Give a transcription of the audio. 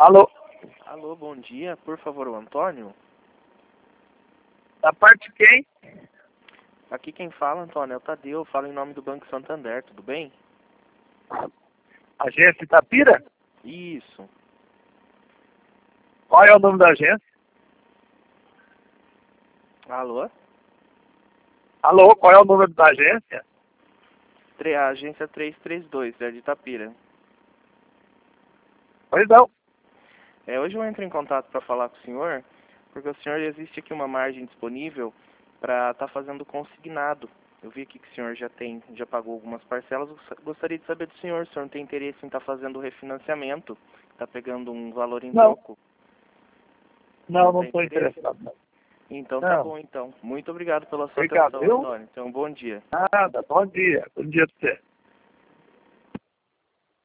Alô? Alô, bom dia. Por favor, o Antônio? Da parte de quem? Aqui quem fala, Antônio, é o Tadeu. Eu falo em nome do Banco Santander, tudo bem? Agência Itapira? Isso. Qual é o nome da agência? Alô? Alô, qual é o número da agência? A agência 332, é de Itapira. Pois não. Hoje eu entro em contato para falar com o senhor, porque o senhor existe aqui uma margem disponível para estar fazendo consignado. Eu vi aqui que o senhor já pagou algumas parcelas. Eu gostaria de saber do senhor, se o senhor não tem interesse em estar fazendo refinanciamento, está pegando um valor em Não. troco. Não tem estou interesse? interessado. Não. Então Não. tá bom, então. Muito obrigado pela sua Obrigado, atenção, viu? Antônio. Então, bom dia. Nada, bom dia. Bom dia para você.